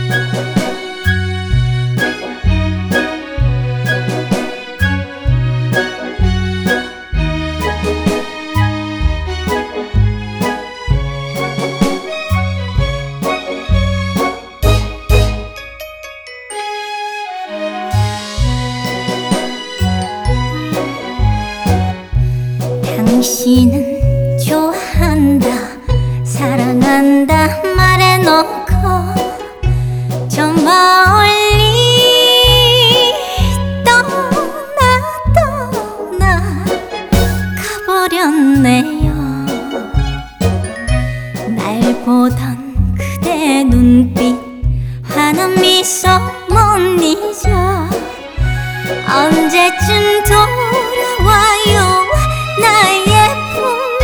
당신은 좋아한다 사랑한다 말해놓고 저 멀리 떠나 가버렸네요. 날 보던 그대 눈빛 환한 미소 못 잊어. 언제쯤 돌아와요 나의 품에.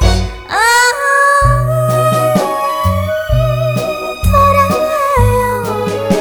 돌아와요.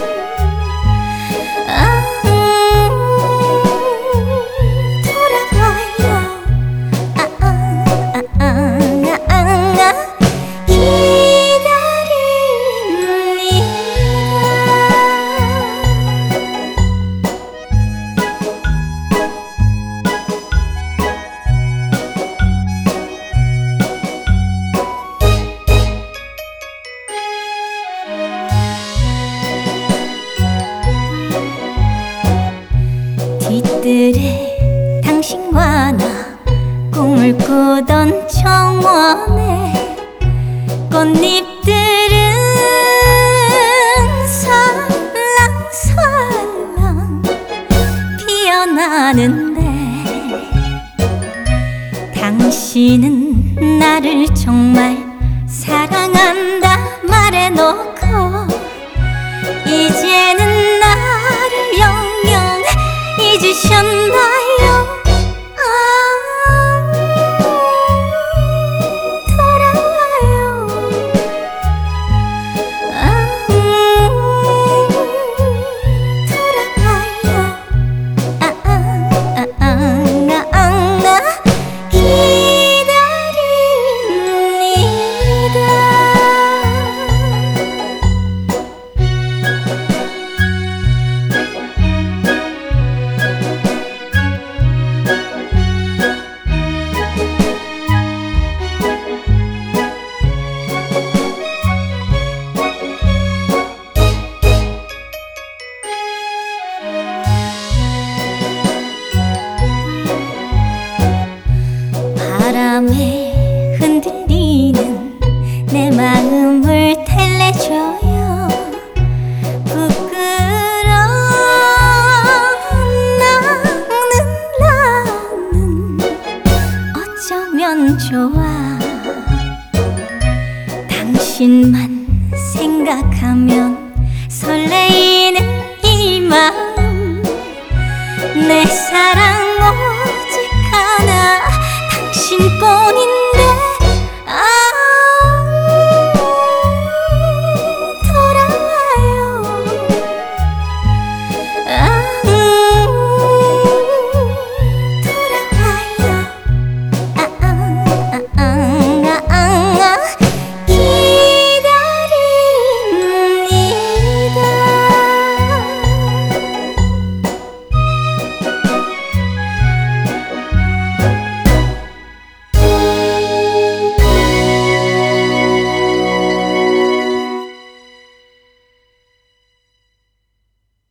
뒤뜰에 당신과 나 꿈을 꾸던 정원에 꽃잎들은 살랑살랑 피어나는데 당신은 나를 정말 사랑한다 말해놓고 이제는 나를 영영 잊으셨나요? 돌아와요. 바람에 흔들리는 내 마음을 달래줘요. 부끄러운 나는 어쩌면 좋아. 당신만 생각하면 설레